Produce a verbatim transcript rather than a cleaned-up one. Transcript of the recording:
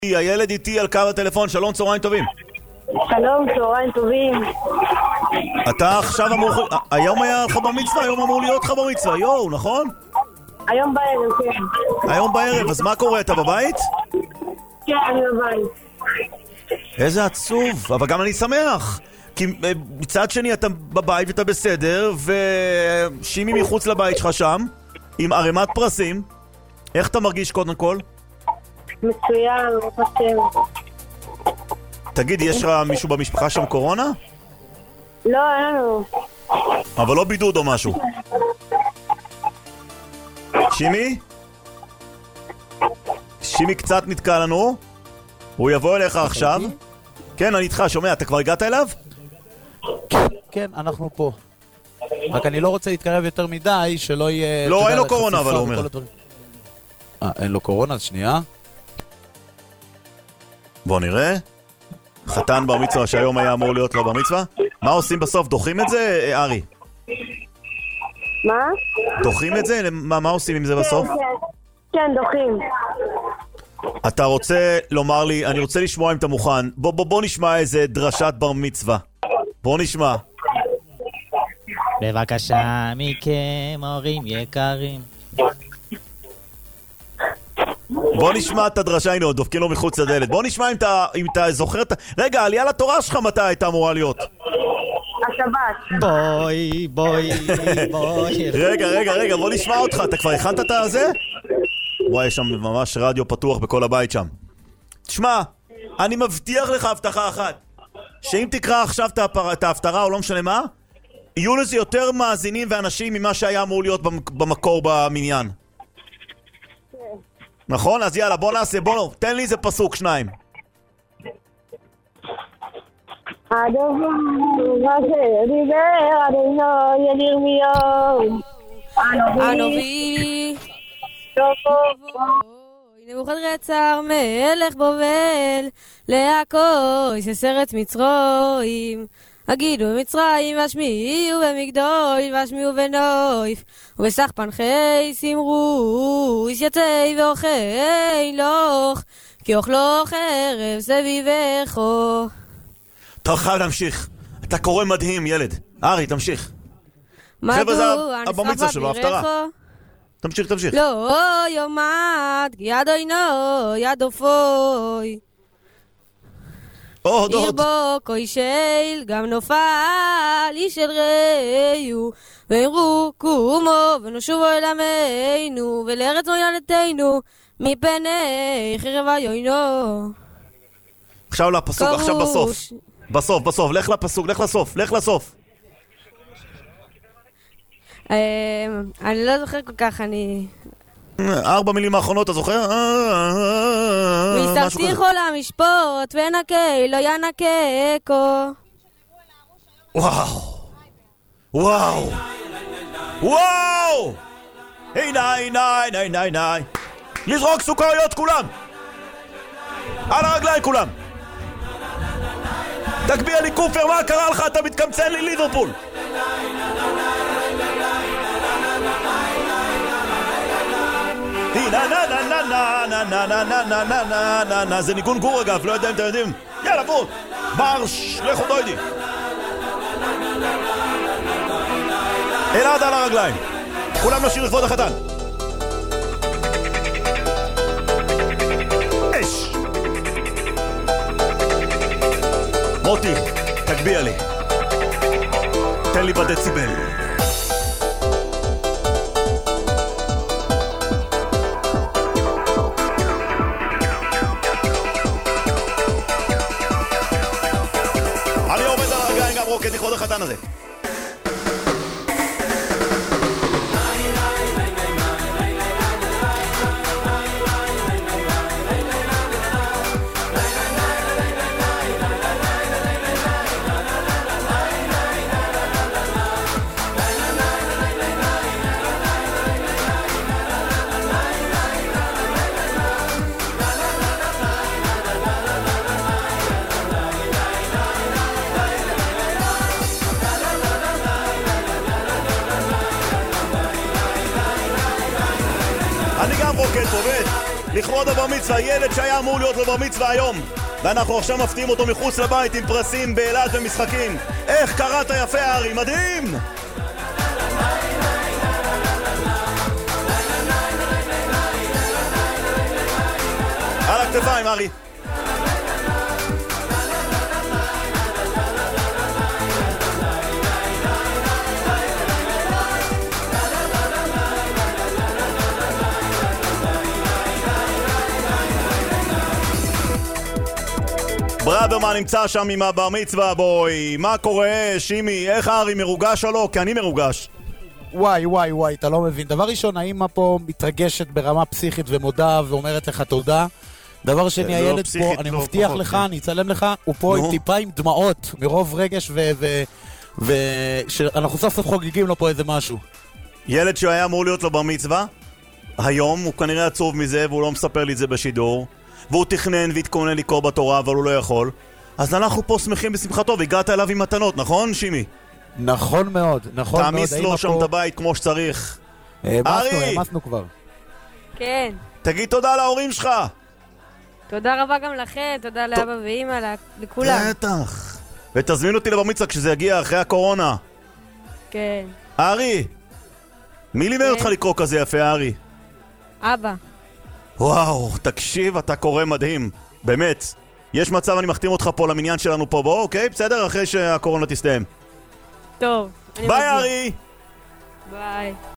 הילד איתי על קו הטלפון, שלום, צהריים טובים. שלום, צהריים טובים. אתה עכשיו אמור... היום היה לך בר מצווה, היום אמור להיות לך בר מצווה, יואו, נכון? היום בערב, כן. היום בערב, אז מה קורה? אתה בבית? כן, אני בבית. איזה עצוב, אבל גם אני שמח. כי מצד שני אתה בבית ואתה בסדר, ושימי מחוץ לבית שלך שם, עם ערימת פרסים. איך אתה מרגיש קודם כל? מצוין, חושב. תגיד, יש לך מישהו במשפחה שם קורונה? לא, אין לנו. אבל לא בידוד או משהו. שימי? שימי קצת נתקע לנו. הוא יבוא אליך עכשיו. כן, אני איתך, שומע, אתה כבר הגעת אליו? כן, אנחנו פה. רק אני לא רוצה להתקרב יותר מדי, שלא יהיה... לא, אין לו קורונה, אבל הוא אומר. אה, אין לו קורונה, אז שנייה. בוא נראה. חתן בר מצווה שהיום היה אמור להיות לו בר מצווה. מה עושים בסוף? דוחים את זה, ארי? מה? דוחים את זה? מה, מה עושים עם זה בסוף? כן, כן, דוחים. אתה רוצה לומר לי, אני רוצה לשמוע אם אתה מוכן. בוא, בוא, בוא נשמע איזה דרשת בר מצווה. בוא נשמע. בבקשה מכם, הורים יקרים. בוא נשמע את הדרשה, הנה עוד דופקים לו מחוץ לדלת. בוא נשמע אם אתה, אם אתה זוכר את... רגע, עלייה לתורה שלך מתי הייתה אמורה להיות? השבת. בואי, בואי, בואי. רגע, רגע, רגע, בוא נשמע אותך. אתה כבר הכנת את הזה? וואי, יש שם ממש רדיו פתוח בכל הבית שם. תשמע, אני מבטיח לך הבטחה אחת. שאם תקרא עכשיו את ההפטרה או לא משנה מה, יהיו לזה יותר מאזינים ואנשים ממה שהיה אמור להיות במקור במניין. נכון? אז יאללה, בוא נעשה, בוא, תן לי איזה פסוק, שניים. הדבר הזה דיבר אדוני אל ירמיהו הנביא נבוכדנצר מלך בבל להכוס ארץ מצרים. הגידו במצרים והשמיעו במגדול והשמיעו בנויף ובסך פנחי סמרו יסייתי ואוכי לוך כי אוכלו חרב סביבךו. אתה חייב להמשיך, אתה קורא מדהים ילד. ארי, תמשיך. מדוע הבר מצווה שלו, ההפטרה. תמשיך, תמשיך. לא יומד יד עינו יד אופוי ירבו כוי של גם נופל איש אל ראיו ואמרו קומו ונשובו אל עמנו ולארץ מולדתנו מפני חרב עינו. עכשיו לפסוק, עכשיו בסוף. בסוף, בסוף, לך לפסוק, לך לסוף, לך לסוף. אני לא זוכר כל כך, אני... ארבע מילים האחרונות, אתה זוכר? ויסבתיכו למשפוט ונקי לא ינקקו. וואו וואו וואו הנה הנה הנה הנה הנה לזרוק סוכריות כולם על הרגליים כולם. תקביע לי קופר, מה קרה לך? אתה מתקמצן לי ליברפול. נה נה נה נה נה נה נה נה נה נה נה נה נה. זה ניגון גור אגב, לא יודע אם אתם יודעים. יאללה בוא מרש, לכו דוידי. אלעד על הרגליים, כולם נשאיר לכבוד החתן. אש מוטי, תגביע לי, תן לי בדציבל. אני עומד על הרגליים גם רוקד לכבוד החתן הזה. אני גם רוקד פה, בית. לכבוד הבר מצווה, ילד שהיה אמור להיות לו בר מצווה היום, ואנחנו עכשיו מפתיעים אותו מחוץ לבית עם פרסים באילת ומשחקים. איך קראת יפה ארי, מדהים! על הכתפיים ארי. ברדרמן נמצא שם עם הבר מצווה, בוי. מה קורה, שימי? איך ארי, מרוגש או לא? כי אני מרוגש. וואי וואי וואי, אתה לא מבין. דבר ראשון, האמא פה מתרגשת ברמה פסיכית ומודה ואומרת לך תודה. דבר שני, הילד פה, אני מבטיח לך, אני אצלם לך, הוא פה עם טיפה עם דמעות, מרוב רגש ושאנחנו סוף סוף חוגגים לו פה איזה משהו. ילד שהיה אמור להיות לו בר מצווה, היום הוא כנראה עצוב מזה והוא לא מספר לי את זה בשידור, והוא תכנן והתכונן לקרוא בתורה אבל הוא לא יכול. אז אנחנו פה שמחים בשמחתו והגעת אליו עם מתנות, נכון שימי? נכון מאוד, נכון מאוד. תעמיס לו שם את הבית כמו שצריך. העמסנו, העמסנו כבר. כן. תגיד תודה להורים שלך. תודה רבה גם לכם, תודה לאבא ואמא, לכולם. בטח. ותזמין אותי לבר מצווה כשזה יגיע אחרי הקורונה. כן. ארי, מי לימד אותך לקרוא כזה יפה, ארי? אבא. וואו, תקשיב, אתה קורא מדהים. באמת. יש מצב אני מחתים אותך פה למניין שלנו פה, בוא, אוקיי? בסדר? אחרי שהקורונה תסתיים. טוב. ביי, ארי! ביי.